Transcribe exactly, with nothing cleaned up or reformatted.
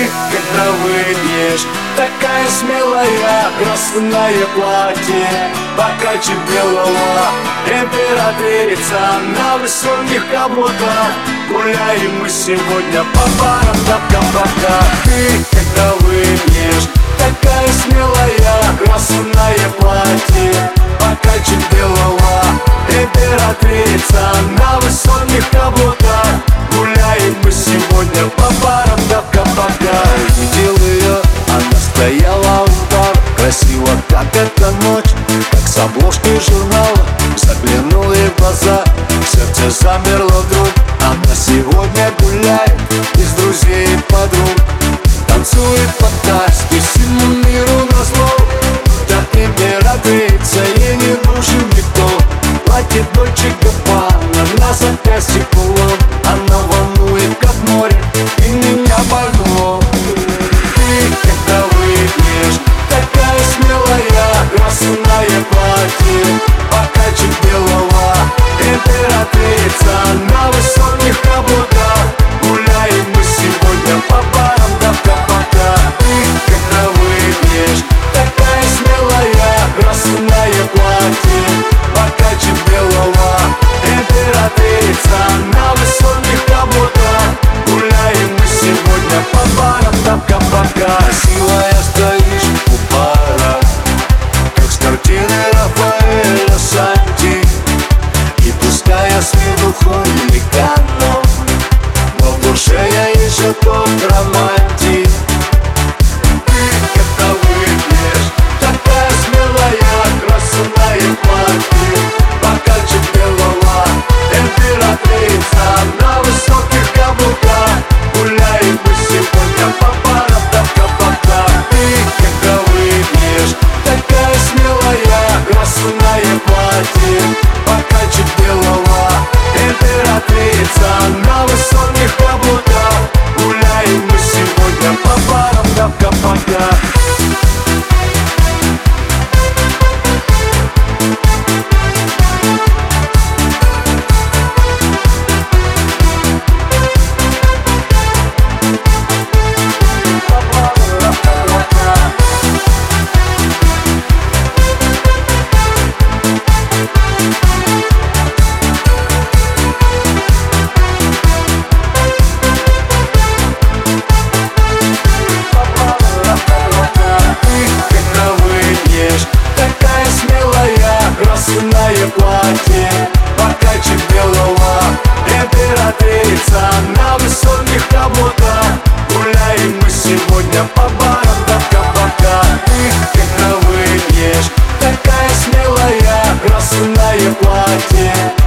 когда выпьешь, такая смелая, красное платье, покачи белого, императрица на высоких каблуках. Гуляем мы сегодня по барам да в кабаках. Ты, когда выпьешь, такая смелая, красное платье, покачи белого, императрица на высоких каблуках. Гуляем мы сегодня по барам да в кабаках. Видел ее, она стояла у бар, красиво, как эта ночь, как с обложки журнала. Заглянул ей в глаза, сердце замерло вдруг. Она сегодня гуляет из друзей и подруг, танцует по-тайски всему миру назло. Да императрица, ей не нужен никто. Платье Дольче Габбана, на запястье кулон. Она волнует, как море, и меня больно. Ты, когда выпьешь, такая смелая, красное платье, покачи белого, императрица на высоких каблуках. Гуляем мы сегодня по барам да в кабаках. Ты, когда выпьешь, такая смелая, красное платье, покачи белого, императрица на высоких каблуках. Гуляем мы сегодня по барам да в кабаках. Красивая стоишь у бара, как с картины Рафаэля Санти, и пускай я с виду хулиганом, но в душе я еще тот романтик. Ты, когда выпьешь, такая смелая, красное платье, покачи белого, императрица на высоких каблуках. Гуляем мы сегодня по барам да в кабаках. Ты, когда выпьешь, такая смелая, красное платье, покачи белого, императрица на высоких каблуках. Гуляем мы сегодня по барам да в кабаках. Красное платье, покачи белого, императрица на высоких каблуках. Гуляем мы сегодня по барам да в кабаках. Ты, когда выпьешь, такая смелая, красное платье,